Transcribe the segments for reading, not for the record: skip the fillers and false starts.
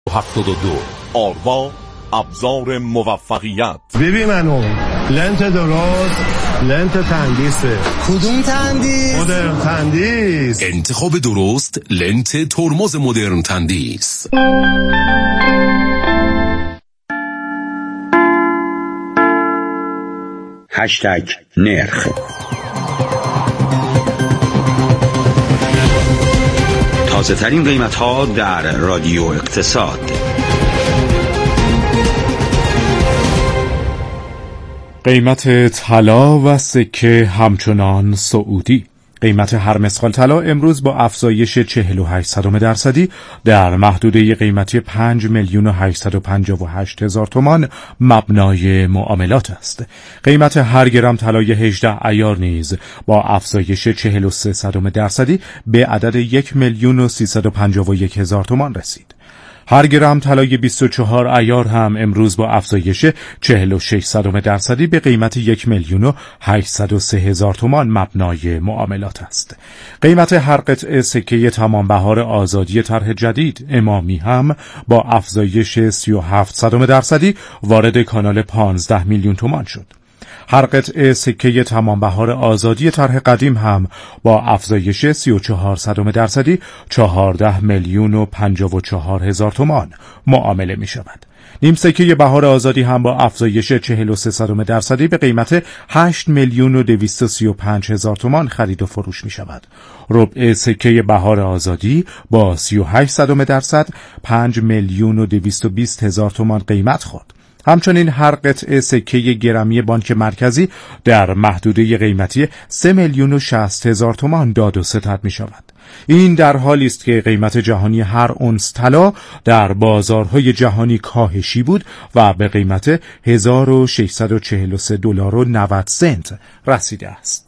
72 آروا ابزار موفقیت. ببین منو لنت درست، لنت تندیسه. کدوم تندیس؟ مدرن تندیس. انتخاب درست لنت ترمز مدرن تندیس. نرخ تازه ترین قیمت ها در رادیو اقتصاد. قیمت طلا و سکه همچنان صعودی. قیمت هر مسقال طلا امروز با افزایش 48% در محدوده قیمتی 5,858,000 تومان مبنای معاملات است. قیمت هر گرم طلای 18 عیار نیز با افزایش 43% به عدد 1,351,000 تومان رسید. هر گرم طلای 24 عیار هم امروز با افزایش 46% به قیمت 1,803,000 تومان مبنای معاملات است. قیمت هر قطعه سکه تمام بهار آزادی طرح جدید امامی هم با افزایش 37% وارد کانال 15 میلیون تومان شد. هر قطعه سکه تمام بهار آزادی طرح قدیم هم با افزایش 34% 14,054,000 تومان معامله می شود. نیم سکه بهار آزادی هم با افزایش 43% به قیمت 8,235,000 تومان خرید و فروش می شود. ربع سکه بهار آزادی با 38% 5,220,000 تومان قیمت خورد. همچنین هر قطعه سکه گرمی بانک مرکزی در محدوده قیمتی 3,060,000 تومان داد و ستد می شود. این در حالی است که قیمت جهانی هر اونس طلا در بازارهای جهانی کاهشی بود و به قیمت $1,643.90 رسیده است.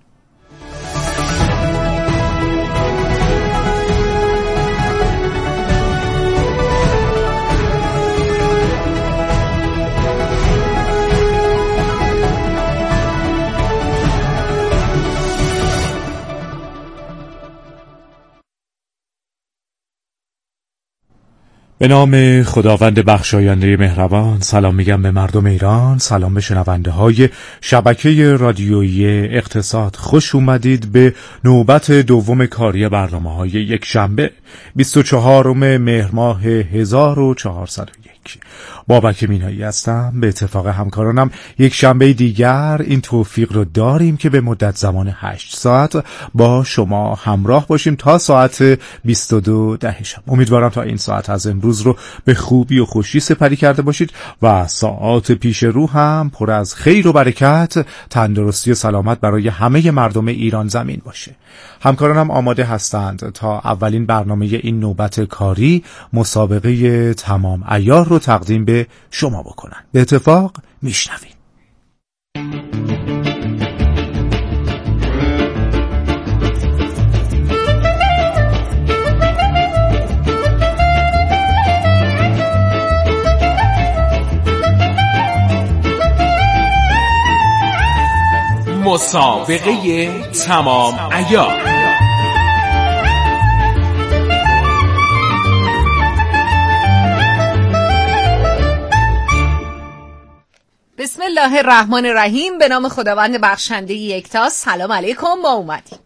به نام خداوند بخشاینده مهربان. سلام میگم به مردم ایران، سلام به شنونده های شبکه رادیویی اقتصاد. خوش اومدید به نوبت دوم کاری برنامه های یک شنبه 24 مهر ماه 1401. بابک مینایی هستم. به اتفاق همکارانم یک شنبه دیگر این توفیق رو داریم که به مدت زمان 8 ساعت با شما همراه باشیم تا ساعت 22 شب. امیدوارم تا این ساعت از امروز رو به خوبی و خوشی سپری کرده باشید و ساعات پیش رو هم پر از خیر و برکت، تندرستی و سلامت برای همه مردم ایران زمین باشه. همکارانم آماده هستند تا اولین برنامه این نوبت کاری مسابقه تمام عیار رو تقدیم به شما بکنن. به اتفاق میشنویم. مسابقه تمام عیار. بسم الله الرحمن الرحیم. به نام خداوند بخشنده یکتا. سلام علیکم. ما اومدیم.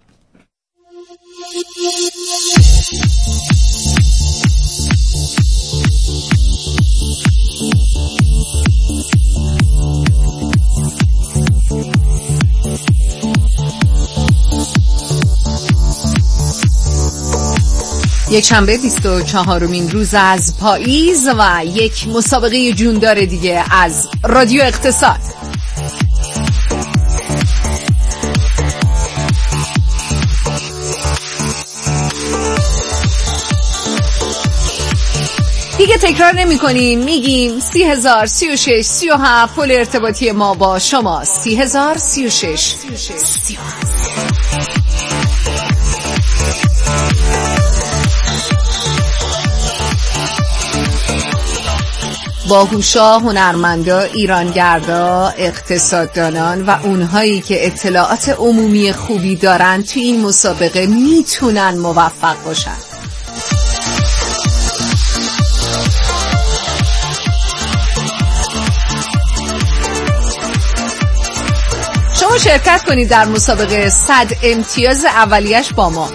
یک شنبه 24مین روز از پاییز و یک مسابقه جوندار دیگه از رادیو اقتصاد. دیگه تکرار نمی کنیم، میگیم 30,000 36 37 پل ارتباطی ما با شما 30,000 36 37. باهوشا، هنرمندا، ایرانگردا، اقتصاددانان و اونهایی که اطلاعات عمومی خوبی دارن توی این مسابقه میتونن موفق باشن. شرکت کنید در مسابقه 100 امتیاز اولیش با ما.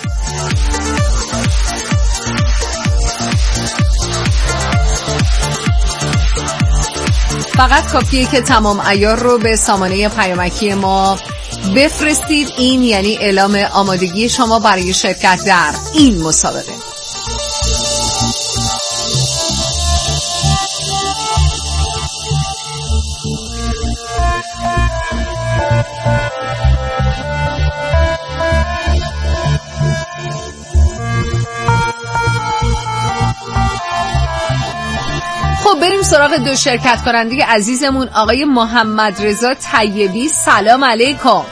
فقط کافیه که تمام عیار رو به سامانه پیامکی ما بفرستید. این یعنی اعلام آمادگی شما برای شرکت در این مسابقه. خب بریم سراغ دو شرکت کننده عزیزمون، آقای محمد رضا طیبی. سلام علیکم. سلام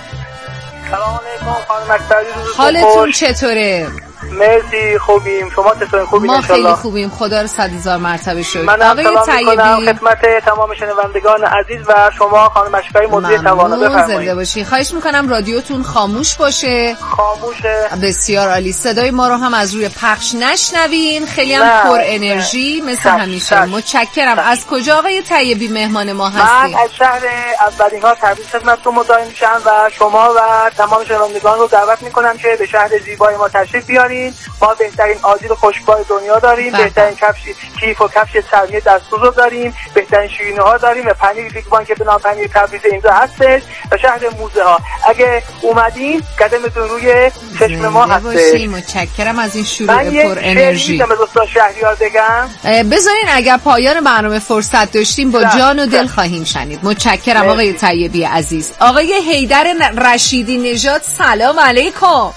علیکم خانم اکبری، حالتون چطوره؟ مرسی خوبیم، شما چطورین؟ خوبین؟ ما خیلی خوبیم، خدا رو 100,000 مرتبه شکر. من آقای طیبی خدمت تمام شنوندگان عزیز و شما خانم اشکری مدیر توانا، بفرمایید. زنده باشین. خواهش میکنم رادیوتون خاموش باشه. خاموشه. بسیار عالی. صدای ما رو هم از روی پخش نشنوین. خیلی هم پر انرژی مثل همیشه. متشکرم. از کجا آقای طیبی مهمان ما هستید؟ من از شهر اولین ها تبریز خدمتتون مزاحم میشم و شما و تمام شنوندگان رو دعوت میکنم که به شهر زیبای ما تشریف بیارین. ما بهترین آجیل خشکبار دنیا داریم، بهترین کیف و کفش چرمی دستسوز رو داریم، بهترین شیرینی ها داریم و پنیر فیکبان که به نام پنیر تبریز اینجا هستش و شهر موزه ها. اگه اومدین قدمتون روی چشم ما هستش. متشکرم از این شروع پر انرژی. من به دوستان شهریار بگم بذارین اگر پایان برنامه فرصت داشتیم با جان و دل خواهیم شنید. متشکرم آقای طیبی عزیز. آقای حیدر رشیدی نژاد، سلام علیکم.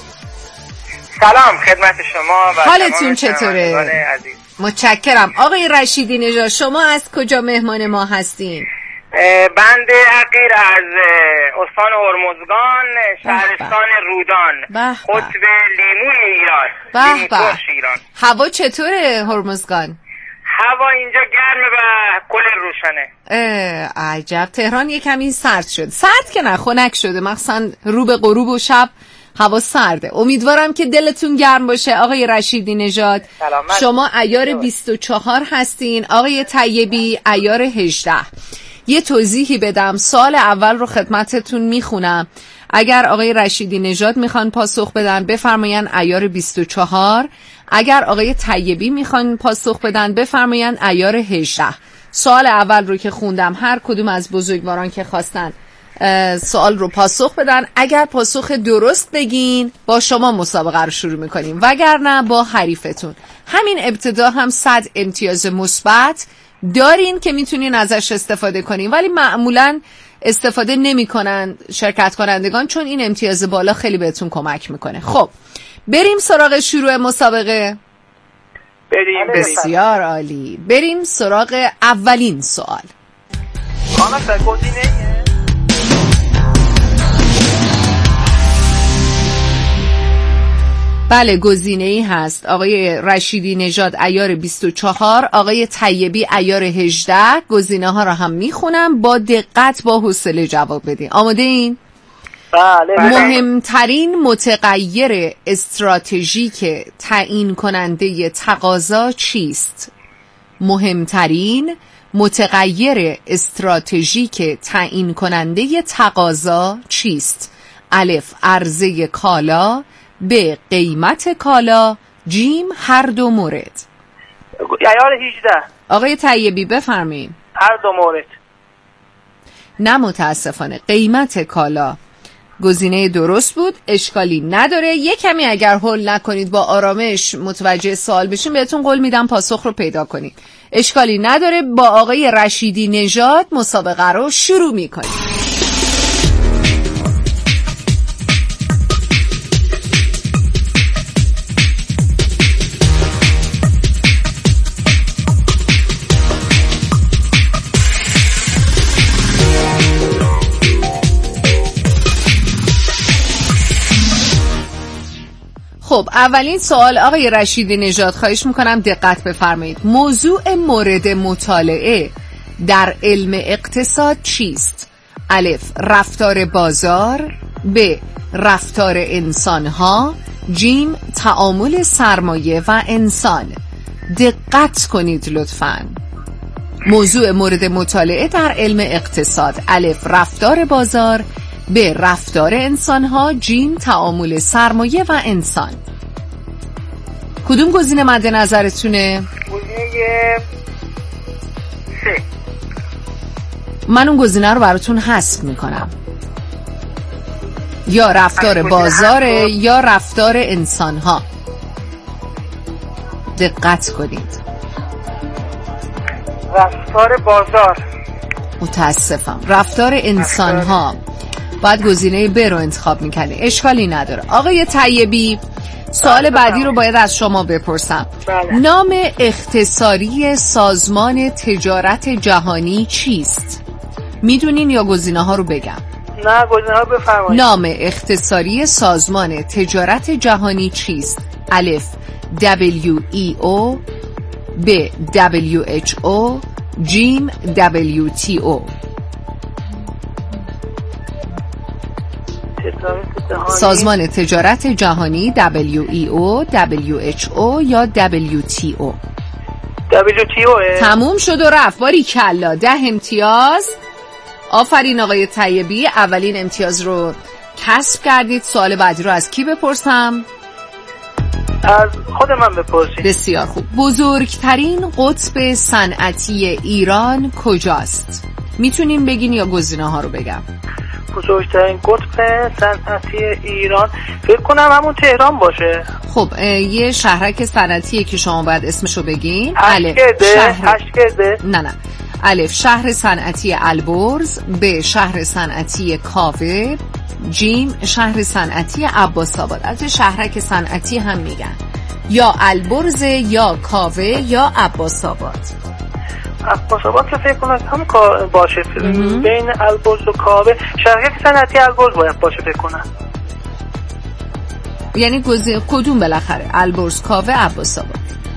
سلام خدمت شما و حالتون چطوره؟ متشکرم. آقای رشیدی نژاد، شما از کجا مهمان ما هستین؟ بنده حقیر از استان هرمزگان، شهرستان رودان، قطب لیموی ایران. هوا چطوره هرمزگان؟ هوا اینجا گرمه و کل روشنه. عجب. تهران یه کمی سرد شد. سرد که نه، خنک شده، مخصوصا رو به غروب و شب هوا سرده. امیدوارم که دلتون گرم باشه. آقای رشیدی نژاد شما عیار 24 هستین، آقای طیبی عیار 18. یه توضیحی بدم. سوال اول رو خدمتتون میخونم. اگر آقای رشیدی نژاد میخوان پاسخ بدن بفرمایین عیار 24. اگر آقای طیبی میخوان پاسخ بدن بفرمایین عیار 18. سوال اول رو که خوندم، هر کدوم از بزرگواران که خواستن سوال رو پاسخ بدن. اگر پاسخ درست بگین با شما مسابقه رو شروع میکنیم، وگرنه با حریفتون. همین ابتدا هم 100 امتیاز مثبت دارین که میتونین ازش استفاده کنین، ولی معمولا استفاده نمیکنن شرکت کنندگان، چون این امتیاز بالا خیلی بهتون کمک میکنه. خب بریم سراغ شروع مسابقه. بریم. بسیار عالی. بریم سراغ اولین سوال. بله، گزینه‌ای هست. آقای رشیدی نژاد عیار 24، آقای طیبی عیار 18. گزینه‌ها رو هم میخونم، با دقت با حوصله جواب بدین. آماده این؟ بله. مهمترین متغیر استراتژیک تعیین کننده تقاضا چیست؟ مهمترین متغیر استراتژیک تعیین کننده تقاضا چیست؟ الف عرضه کالا، ب قیمت کالا، جیم هر دو مورد. عیار 18. آقای طیبی بفرمایید. هر دو مورد. نه متاسفانه، قیمت کالا گزینه درست بود. اشکالی نداره. یک کمی اگر هول نکنید با آرامش متوجه سوال بشین، بهتون قول میدم پاسخ رو پیدا کنید. اشکالی نداره. با آقای رشیدی نژاد مسابقه رو شروع میکنید. خب اولین سوال آقای رشیدی نژاد، خواهش میکنم دقت بفرمایید. موضوع مورد مطالعه در علم اقتصاد چیست؟ الف رفتار بازار، ب رفتار انسانها، جیم تعامل سرمایه و انسان. دقت کنید لطفاً. موضوع مورد مطالعه در علم اقتصاد: الف رفتار بازار، ب. رفتار انسانها، جیم تعامل سرمایه و انسان. کدوم گزینه مد نظرتونه؟ گزینه سه. من اون گزینه رو براتون حذف میکنم. یا رفتار بازاره یا رفتار انسانها. دقت کنید. رفتار بازار. متاسفم. رفتار انسانها. باید گزینه ب رو انتخاب میکنی. اشکالی نداره. آقای طیبی، سوال بعدی رو باید از شما بپرسم. بله. نام اختصاری سازمان تجارت جهانی چیست؟ میدونین یا گزینه ها رو بگم؟ نه، گزینه ها بفرمایید. نام اختصاری سازمان تجارت جهانی چیست؟ الف WEO، ب WHO، جیم WTO. سازمان تجارت جهانی WEO، WHO یا WTO. WTO. تموم شد و رفت. باریکلا. 10 امتیاز. آفرین آقای طیبی، اولین امتیاز رو کسب کردید. سوال بعدی رو از کی بپرسم؟ از خود من بپرسید. بسیار خوب. بزرگترین قطب صنعتی ایران کجاست؟ میتونیم بگین یا گزینه ها رو بگم؟ بزرگترین قطب صنعتی ایران فکر کنم همون تهران باشه. خب یه شهرک صنعتیه که شما باید اسمشو بگین. اشکده. نه. الف شهر صنعتی البرز، ب شهر صنعتی کاوه، جیم شهر صنعتی عباس‌آباد. البته شهرک صنعتی هم میگن، یا البرز یا کاوه یا عباس‌آباد. عباس‌آباد که فکر کنم هم باشه. بین البرز و کاوه شهرک صنعتی البرز باید باشه فکر کنم. یعنی کدوم بالاخره؟ البرز، کاوه، عباس‌آباد.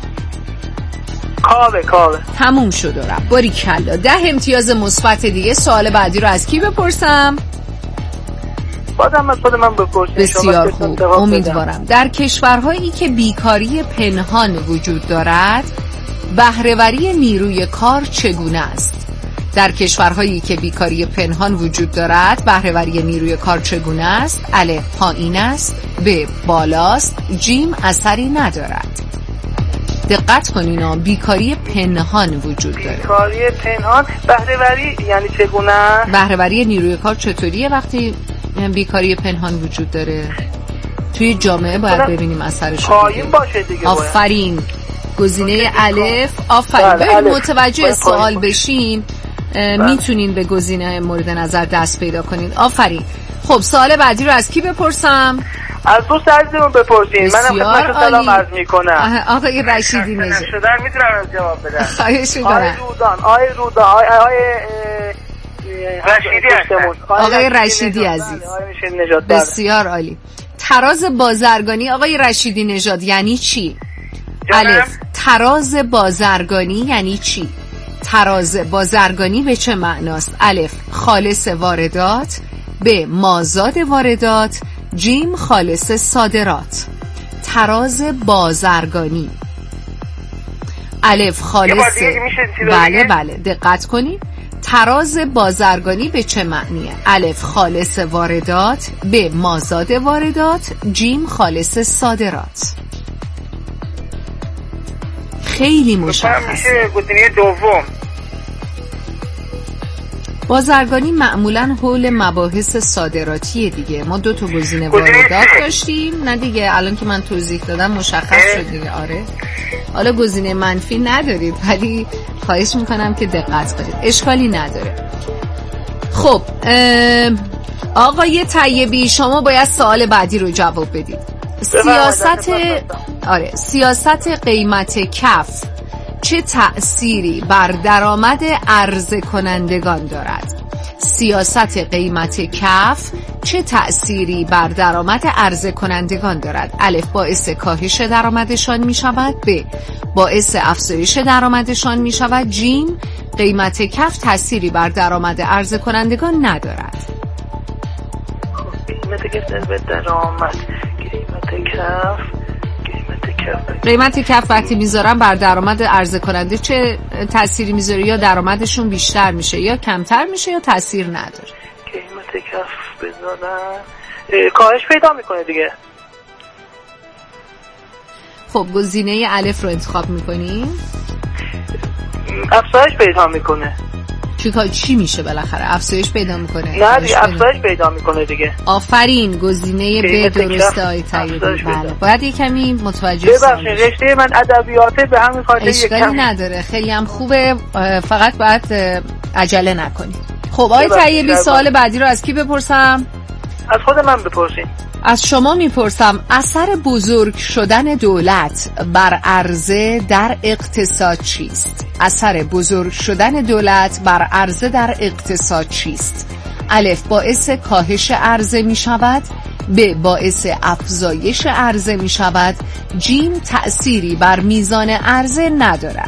کاوه. تموم شد و رفت. باریکلا. 10 امتیاز مثبت دیگه. سوال بعدی رو از کی بپرسم؟ بازم از خود من بپرسید. بسیار خوب. امیدوارم. در کشورهایی که بیکاری پنهان وجود دارد، بهره‌وری نیروی کار چگونه است؟ در کشورهایی که بیکاری پنهان وجود دارد، بهره‌وری نیروی کار چگونه است؟ الف پایین است، ب بالاست، جیم اثری ندارد. دقت کنین، بیکاری پنهان وجود داره. بیکاری پنهان، بهره‌وری یعنی چگونه؟ بهره‌وری نیروی کار چطوریه وقتی بیکاری پنهان وجود داره؟ توی جامعه باید ببینیم اثرش. پایین باشه دیگه. آفرین. گزینه الف. آفرین. بریم متوجه سوال بشین. میتونین به گزینه مورد نظر دست پیدا کنین. آفرین. خب سوال بعدی رو از کی بپرسم؟ از دوست عزیزمون بپرسین. منم خدمتتون سلام عرض میکنم. آقای رشیدی نژاد. شدن میتونم جواب بدم. خواهش میکنم. آقای رشیدی عزیز. بسیار عالی. تراز بازرگانی آقای رشیدی نژاد یعنی چی؟ الف تراز بازرگانی یعنی چی؟ تراز بازرگانی به چه معناست؟ الف خالص واردات، ب مازاد واردات، جیم خالص صادرات. تراز بازرگانی. الف خالص. بله دقت کنید. تراز بازرگانی به چه معنیه؟ الف خالص واردات، ب مازاد واردات، جیم خالص صادرات. خیلی مشخصه. گزینه دوم. بازرگانی معمولاً حول مباحث صادراتی دیگه. ما 2 تا گزینه واردات داشتیم. نه دیگه، الان که من توضیح دادم مشخص شد دیگه. آره. حالا گزینه منفی ندارید، ولی خواهش میکنم که دقت کنید. اشکالی نداره. خب آقای طیبی، شما باید سوال بعدی رو جواب بدید. سیاست قیمت کف چه تأثیری بر درآمد عرضه کنندگان دارد؟ سیاست قیمت کف چه تأثیری بر درآمد عرضه کنندگان دارد؟ الف باعث کاهش درآمدشان می شود، ب باعث افزایش درآمدشان می شود، جیم قیمت کف تأثیری بر درآمد عرضه کنندگان ندارد. قیمت کف وقتی میذارن بر درآمد عرضه کننده چه تأثیری میذاره؟ یا درآمدشون بیشتر میشه یا کمتر میشه یا تأثیر نداره. قیمت کف بزنن کاهش پیدا میکنه دیگه. خب گزینه الف رو انتخاب میکنی؟ افزایش پیدا میکنه. چی میشه بالاخره؟ افزایش پیدا میکنه؟ نه دیگه افزایش پیدا میکنه دیگه. آفرین، گزینه ب درسته آقای طیبی. بله باید یه کمی متوجه ببخشید رشته من ادبیاته به همین خاطر اشکالی نداره، خیلی هم خوبه، فقط باید عجله نکنید. خب آقای طیبی سوال بعدی رو از کی بپرسم؟ از خود من بپرسین. از شما میپرسم اثر بزرگ شدن دولت بر عرضه در اقتصاد چیست؟ اثر بزرگ شدن دولت بر عرضه در اقتصاد چیست؟ الف باعث کاهش عرضه می شود، ب باعث افزایش عرضه می شود، جیم تأثیری بر میزان عرضه ندارد.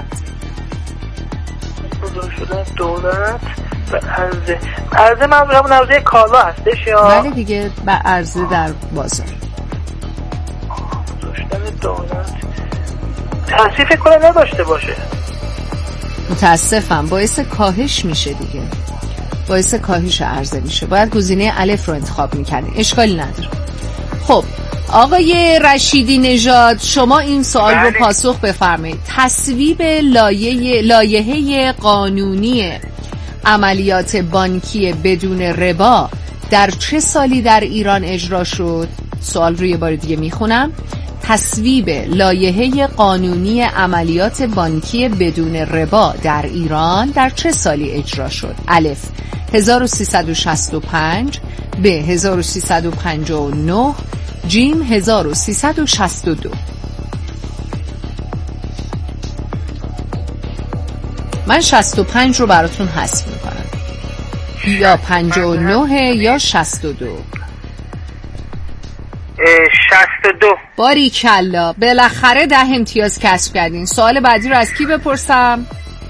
بزرگ شدن دولت به عرضه منظورم عرضه کالا هستش یا؟ بله دیگه، به عرضه در بازار. شدن دولت تأثیر فکر کنم نداشته باشه. متاسفم، باعث کاهش میشه دیگه، باعث کاهش عرضه میشه. باید گزینه الف رو انتخاب میکردیم، اشکالی نداره. خب آقای رشیدی نژاد شما این سوال رو پاسخ بفرمایید. تصویب لایحه قانونی عملیات بانکی بدون ربا در چه سالی در ایران اجرا شد؟ سوال رو یه بار دیگه میخونم. تصویب لایحه قانونی عملیات بانکی بدون ربا در ایران در چه سالی اجرا شد؟ الف 1365، ب 1359، جیم 1362. من 65 رو براتون حذف میکنم، یا 59 یا 62. 62. باریکلا، بالاخره 10 امتیاز کسب کردین. سوال بعدی رو از کی بپرسم؟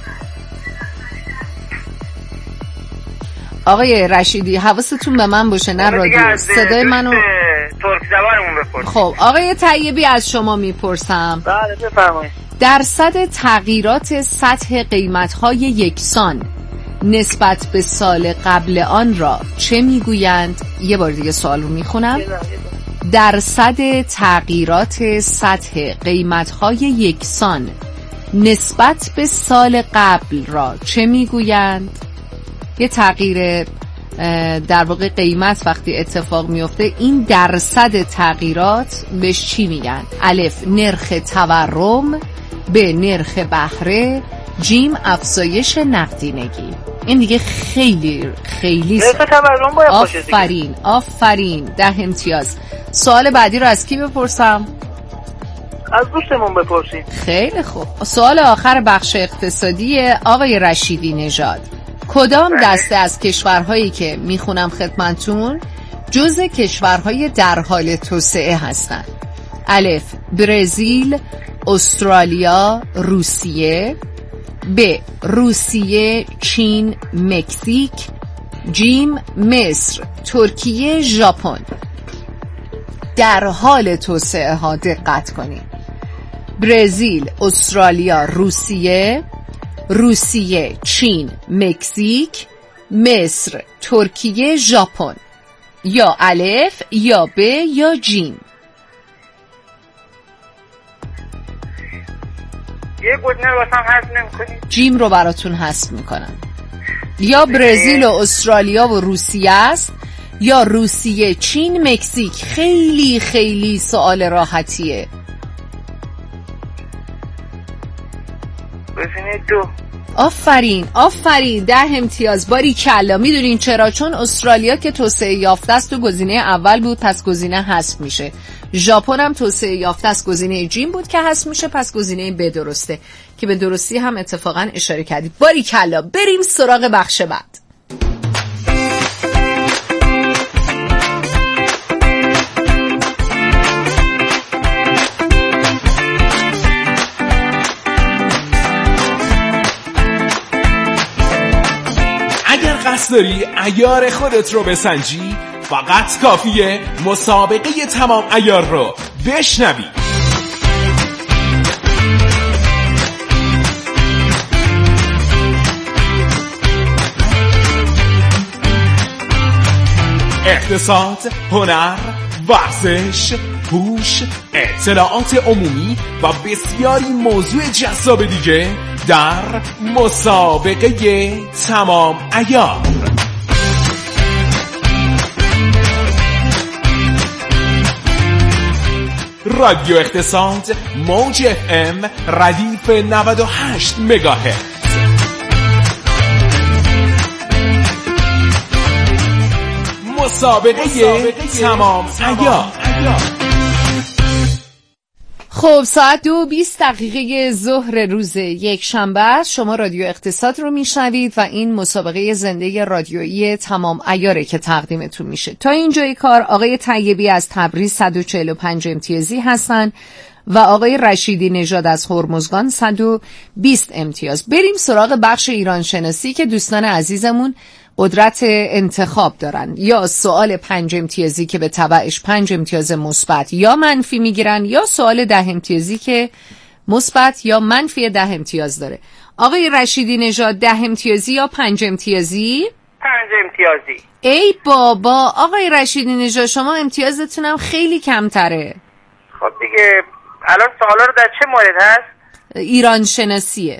آقای رشیدی حواستون به من باشه، نه رادیو، صدای منو ترک زبانمون بپرسید. خب آقای طیبی از شما میپرسم. بله بفرمایید. درصد تغییرات سطح قیمت‌های یکسان نسبت به سال قبل آن را چه میگویند؟ یه بار دیگه سوال رو میخونم. درصد تغییرات سطح قیمت‌های یکسان نسبت به سال قبل را چه میگویند؟ یه تغییر در واقع قیمت وقتی اتفاق میفته، این درصد تغییرات بهش چی میگن؟ الف نرخ تورم، ب نرخ بهره، جیم افزایش نقدینگی. این دیگه خیلی خیلی نرخ تورم باید باشه دیگه. آفرین آفرین، 10 امتیاز. سوال بعدی رو از کی بپرسم؟ از دوستمون بپرسیم. خیلی خوب. سوال آخر بخش اقتصادی آقای رشیدی نژاد. کدام دسته از کشورهایی که میخونم خدمتون جزء کشورهای در حال توسعه هستند؟ الف برزیل، استرالیا، روسیه، ب روسیه، چین، مکزیک، جیم مصر، ترکیه، ژاپن. در حال توسعه ها دقت کنید. برزیل، استرالیا، روسیه، روسیه، چین، مکزیک، مصر، ترکیه، ژاپن. یا الف یا ب یا جیم. یه گزینه رو واسم حذف نمی‌کنی؟ جیم رو براتون حذف میکنم. یا برزیل و استرالیا و روسیه است، یا روسیه، چین، مکزیک. خیلی خیلی سوال راحتیه. گزینه 2. آفرین آفرین، 10 امتیاز. باریکلا. میدونین چرا؟ چون استرالیا که توسعه یافته است تو گزینه اول بود، پس گزینه حذف میشه. ژاپن هم توسعه یافته است، گزینه جیم بود که حذف میشه، پس گزینه ب درسته که به درستی هم اتفاقا اشاره کردید. باریکلا. بریم سراغ بخش بعد. قصد داری عیار خودت رو بسنجی؟ فقط کافیه مسابقه تمام عیار رو بشنوی. اقتصاد، هنر، ورزش، هوش، اطلاعات عمومی و بسیاری موضوع جذاب دیگه در مسابقه تمام عیار. رادیو اقتصاد، موج FM، ردیف 98 مگاهرتز. مسابقه تمام عیار. خب ساعت 2:20 ظهر روز یک شنبه است. شما رادیو اقتصاد رو میشنوید و این مسابقه زنده رادیویی تمام عیاره که تقدیمتون میشه. تا اینجای کار آقای طیبی از تبریز 145 امتیازی هستن و آقای رشیدی نژاد از هرمزگان 120 امتیاز. بریم سراغ بخش ایران شناسی که دوستان عزیزمون قدرت انتخاب دارن، یا سوال 5 امتیازی که به تبعش 5 امتیاز مثبت یا منفی میگیرن، یا سوال 10 امتیازی که مثبت یا منفی 10 امتیاز داره. آقای رشیدی نژاد 10 امتیازی یا 5 امتیازی؟ 5 امتیازی. ای بابا آقای رشیدی نژاد شما امتیازتونم خیلی کمتره. خب دیگه الان سوالا رو در چه مورد هست؟ ایران شناسیه.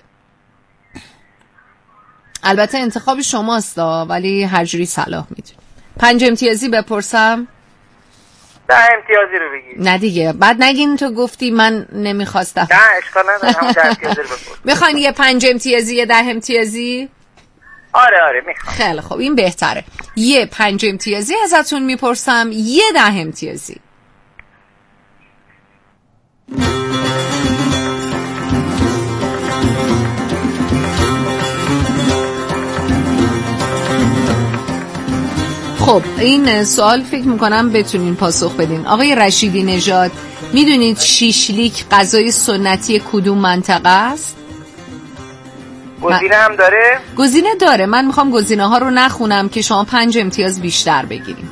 البته انتخاب شماست ولی هر جوری صلاح میدونی. 5 امتیازی بپرسم؟ 10 امتیازی رو بگی. نه دیگه بعد نگین تو گفتی من نمیخواستم. نه اشکال نداره، همون 10 امتیازی رو بپرس. میخوان یه 5 امتیازی یه 10 امتیازی؟ آره میخوام. خیلی خب این بهتره. یه 5 امتیازی ازتون میپرسم، یه 10 امتیازی. خب این سوال فکر میکنم بتونین پاسخ بدین. آقای رشیدی نژاد میدونید شیشلیک غذای سنتی کدوم منطقه است؟ گزینه هم داره؟ گزینه داره. من میخوام گزینه ها رو نخونم که شما 5 امتیاز بیشتر بگیریم.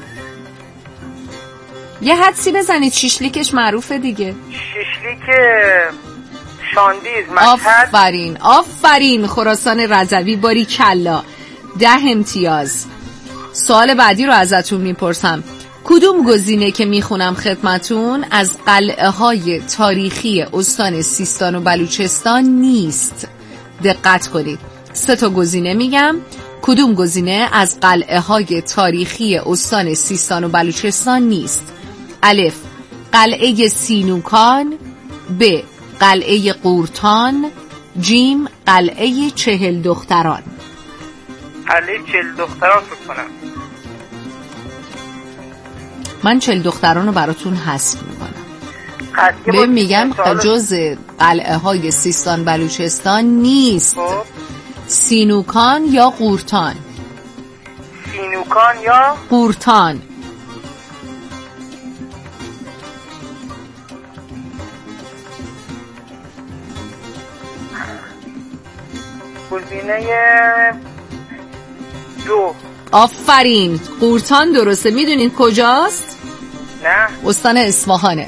یه حدسی بزنید، شیشلیکش معروفه دیگه. شیشلیک شاندیز مشهد. آفرین خراسان رضوی، باری کلا. 10 امتیاز. سوال بعدی رو ازتون میپرسم. کدوم گزینه که میخونم خدمتون از قلعه های تاریخی استان سیستان و بلوچستان نیست؟ دقت کنید. 3 تا گزینه میگم. کدوم گزینه از قلعه های تاریخی استان سیستان و بلوچستان نیست؟ الف قلعه سینوکان، ب قلعه قورتان، جیم قلعه 40 دختران. قلعه 40 دختران فکر کنم. من 40 دختران رو براتون حذف میکنم. به میگم جز قلعه های سیستان بلوچستان نیست. سینوکان یا قورتان. سینوکان یا قورتان. گزینه 2. آفرین قورتان درسته. میدونید کجاست؟ نه. استان اصفهانه.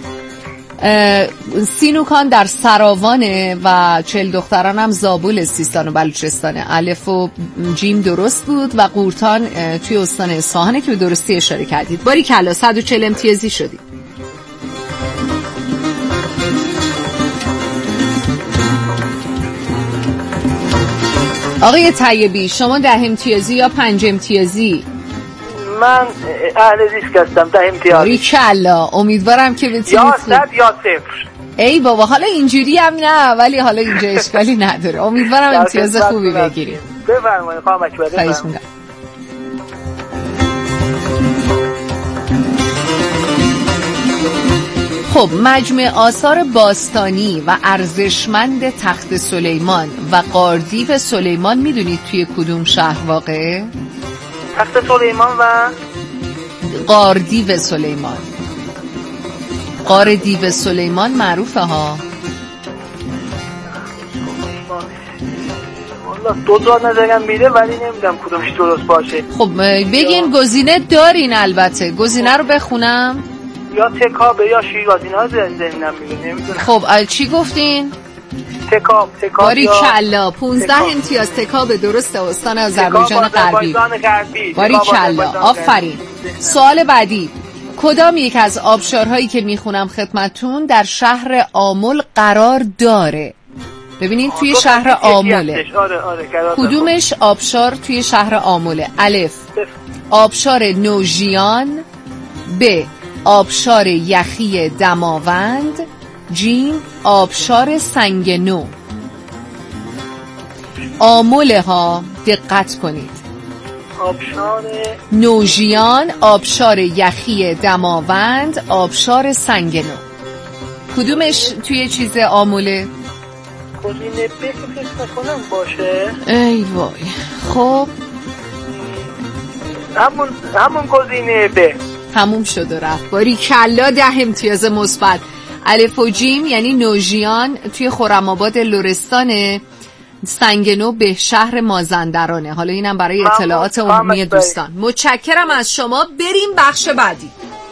سینوکان در سراوانه و 40 دختران هم زابل سیستان و بلوچستانه. الف و جیم درست بود و قورتان توی استان اصفهانه که به درستی اشاره کردید. باری کلا 140 امتیازی شدید. آقای طیبی شما 10 امتیازی یا 5 امتیازی؟ من اهل ریسک هستم. 10 امتیاز. باری کلا امیدوارم که بتونید. یا 100 یا 0. ای بابا حالا اینجوری هم نه، ولی حالا اینجا اشکالی نداره. امیدوارم امتیاز خوبی بگیرید. بفرمایید خانم اکبر. خواهش می‌کنم. خب مجمع آثار باستانی و ارزشمند تخت سلیمان و غاردیو سلیمان میدونید توی کدوم شهر واقعه؟ تخت سلیمان و غاردیو سلیمان. غار دیو سلیمان معروفه ها. والله دو تا نظرم میده ولی نمیدونم کدومش درست باشه. خب بگین گزینه دارین. البته گزینه رو بخونم. یا تکابه یا شیرازی ها ذهنم میگه نمیدونم. خب چی گفتین؟ تکاب باریکلا 15 امتیاز. تکاب درسته، استان آذربایجان غربی. باریکلا، آفرین. سوال بعدی، کدام یک از آبشارهایی که میخونم خدمتون در شهر آمل قرار داره؟ ببینید توی شهر آمله. کدومش آبشار توی شهر آمله؟ الف آبشار نوژیان، ب آبشار یخی دماوند، جیم آبشار سنگ نو. آمله ها دقت کنید. آبشار نوژیان، آبشار یخی دماوند، آبشار سنگ نو. کدومش توی چیز آمله؟ گزینه ب که فکر کنم باشه. ای وای. خب همون گزینه ب. تموم شد و رفت. باریکلا 10 امتیاز مثبت. الف و جیم یعنی نوژیان توی خرم‌آباد لرستان، سنگ نو به شهر مازندرانه. حالا اینم برای اطلاعات عمومی دوستان. متشکرم از شما. بریم بخش بعدی.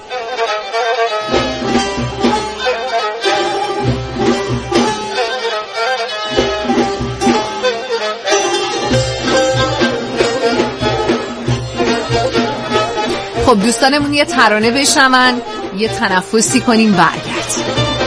خب دوستانمون یه ترانه بشنون، یه تنفسی کنیم، برگرد.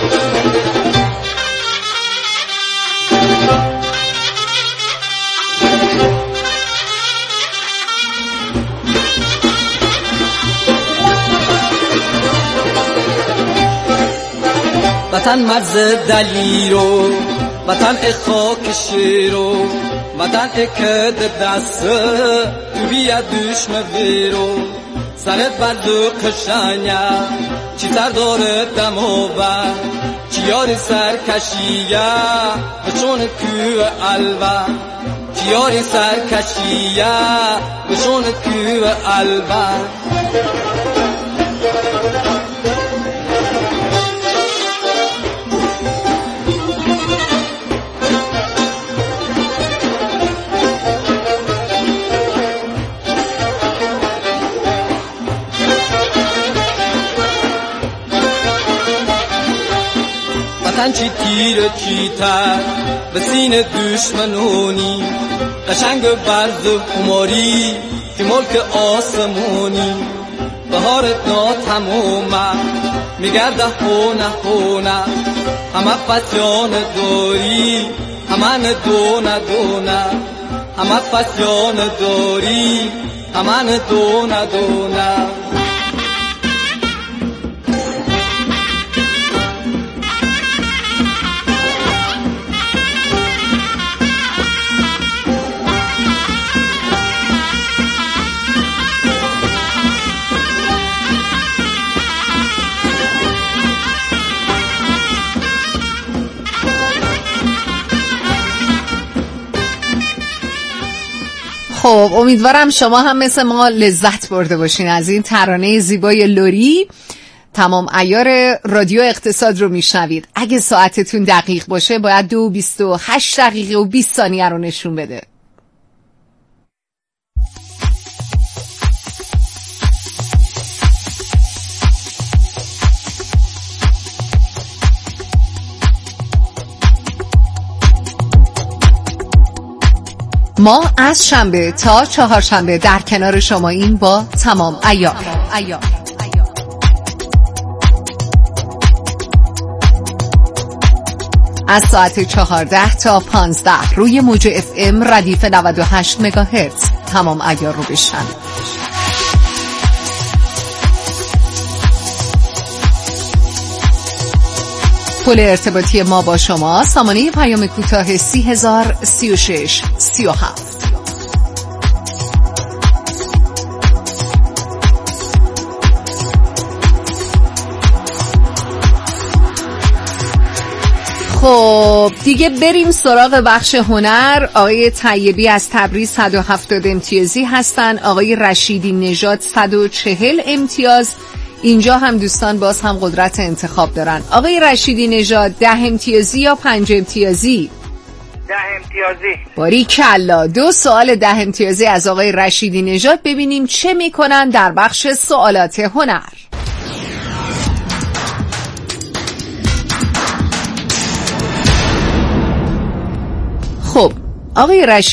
وطن مرز دلیرو، وطن خاک شیرو، وطن کد دست بیا دشمن ویرو. سرت بردو قشنگه چی سر داره دمو بر چی یاری سرکشیه بچون کوه الوه چی یاری سرکشیه بچون کوه الوه. وطن چی تیر چی تر به سینه دشمنونی، قشنگ برز خماری که ملک آسمونی. بهارت ناتمومه میگرده هونه هونه، همه پسیان داری همان دونه دونه، همه پسیان داری همان دونه دونه. خب امیدوارم شما هم مثل ما لذت برده باشین از این ترانه زیبای لری. تمام عیار رادیو اقتصاد رو میشنوید. اگه ساعتتون دقیق باشه باید 2:28 دقیقه و 20 ثانیه رو نشون بده. ما از شنبه تا چهارشنبه در کنار شما این با تمام عیار. از ساعت 14 تا 15 روی موج FM ردیف 98 مگاهرتز تمام عیار رو بشنوید. پل ارتباطی ما با شما سامانه پیام کوتاه 3036 37. خب دیگه بریم سراغ بخش هنر. آقای طیبی از تبریز 170 امتیازی هستن، آقای رشیدی نژاد 140 امتیاز. اینجا هم دوستان باز هم قدرت انتخاب دارن. آقای رشیدی نژاد 10 امتیازی یا 5 امتیازی؟ 10 امتیازی. باریکلا. 2 سوال 10 امتیازی از آقای رشیدی نژاد. ببینیم چه میکنن در بخش سوالات هنر. خب آقای رشید